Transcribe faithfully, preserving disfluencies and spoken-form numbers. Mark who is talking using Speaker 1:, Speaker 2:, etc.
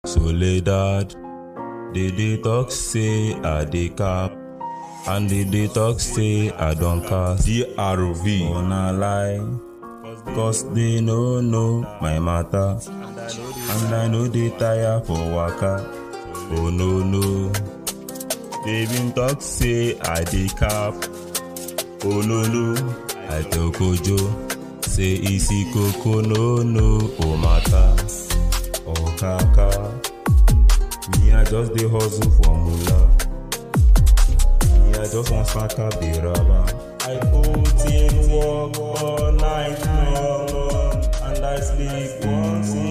Speaker 1: Soledad, they dey talk say I dey cap, and they dey talk say I don't cast.
Speaker 2: D R V
Speaker 1: on a lie, cause they no know my matter, and I know they tire for waka. Oh no no, they been talk say I dey cap. Oh no no, I tell Kojo say easy koko no no oh matter. Oh kaka, me I just dey hustle for moolah. Me I just want saka the rubber. I put in work all night long, and I sleep once in